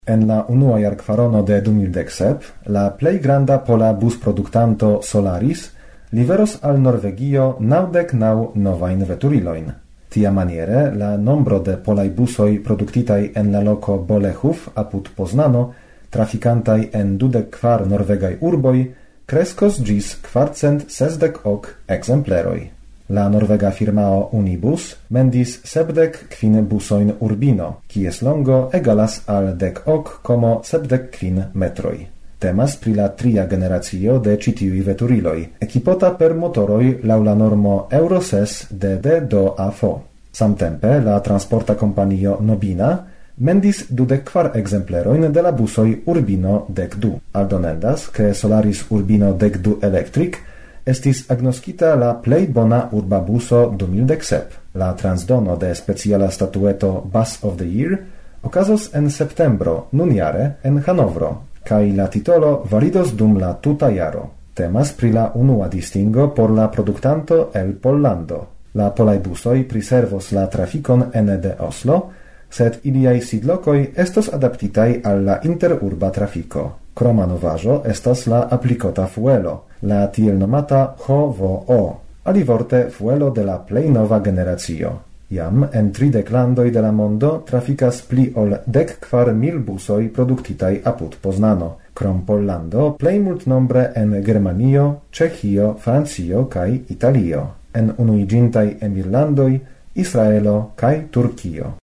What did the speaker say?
En la unua jarkvarono de 2017, la plej granda pola busproduktanto Solaris liveros al Norvegio 99 novajn veturilojn. Tiamaniere la nombro de polaj busoj produktitaj en la loko Bolehuf apud Poznano, trafikantaj en 24 norvegaj urboj, kreskos ĝis 460 ekzempleroj. La norvega firmao Unibus mendis 75 busojn urbino, kies longo egalas al 10,75 metroj. Temas pri la tria generacio de ĉi tiuj veturiloj, ekipota per motoroj laŭ la normo Euro 6 DD do AFO. Samtempe la transporta kompanio Nobina mendis 24 ekzemplerojn de la busoj Urbino 12. Aldonendas, ke Solaris Urbino 12 Electric estis agnoskita la plej bona urba buso 2017. La transdono de speciala statueto Bus of the Year okazos en septembro nunjare en Hanovro, kaj la titolo validos dum la tuta jaro. Temas pri la unua distingo por la produktanto el Pollando. La polaj busoj priservos la trafikon ene de Oslo, sed iliaj sidlokoj estos adaptitaj al la interurba trafiko. Kroma novaĵo estas la aplikota fuelo, la tiel nomata HVO, alivorte fuelo de la plej nova generacio. Jam en 30 landoj de la mondo trafikas pli ol 14,000 busoj produktitaj apud Poznano. Krom Pollando, plej multnombre en Germanio, Ĉeĥio, Francio kaj Italio. En unuiĝintaj emirlandoj, Israelo kaj Turkio.